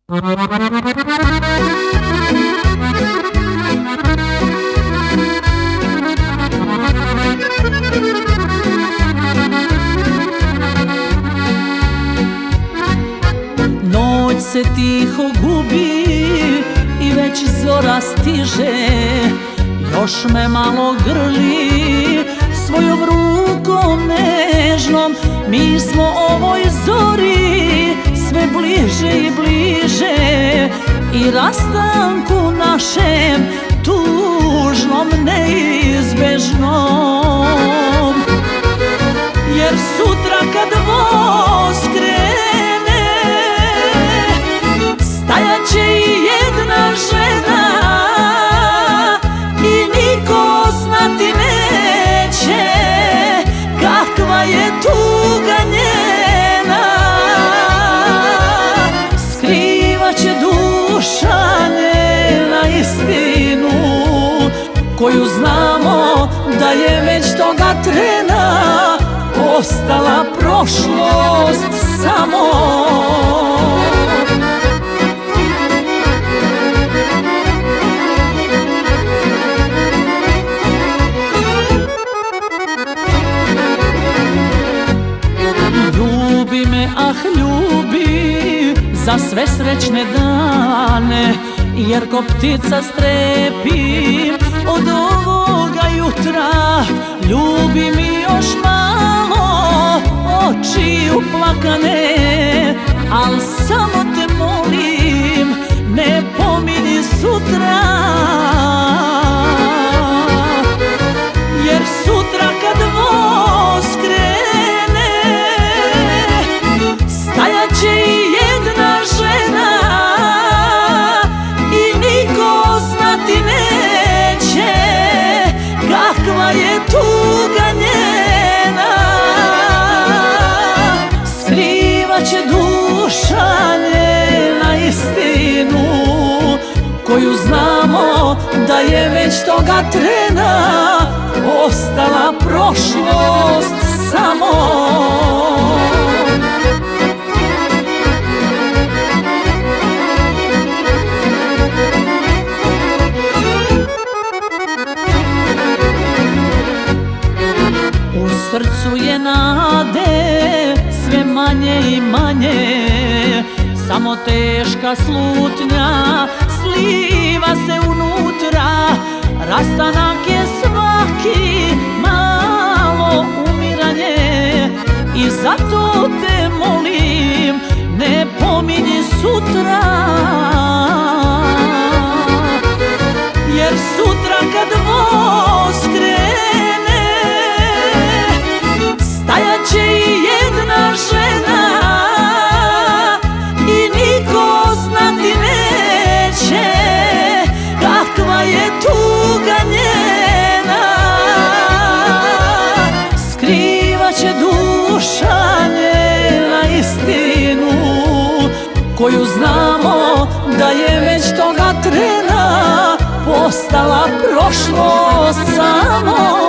Noć se tiho gubi i već zora stiže, još me malo grli svojom rukom nežnom. Mi smo ovoj zori sve bliže i bliže i rastanku našem tužnom neizbežnom. Jer sutra kad voz krene stajat će i jedna žena i niko znati neće kakva je tuga njena. Skrivat će duša njena istinu koju znamo da je već toga trena ostala prošlost samo. Ljubi me, ah ljubi, za sve srećne dane, jer ko ptica strepim od ovoga jutra. Ljubi mi još malo, oči uplakane, al samo te molim, ne pomini sutra. Jer sutra kad voz krene stajat će i jedna žena i niko znati neće kakva je tuga njena. Skrivat će duša njena istinu koju znamo da je već toga trena ostala prošlost samo. U srcu je nade sve manje i manje, samo teška slutnja sliva se unutra. Rastanak je svaki malo umiranje i zato te molim, ne pominji sutra. Jer sutra kad voz krene stajat će i jedna žena i niko znati neće kakva je tuga njena. Skrivat će duša njena istinu koju znamo da je već toga trena postala prošlost samo.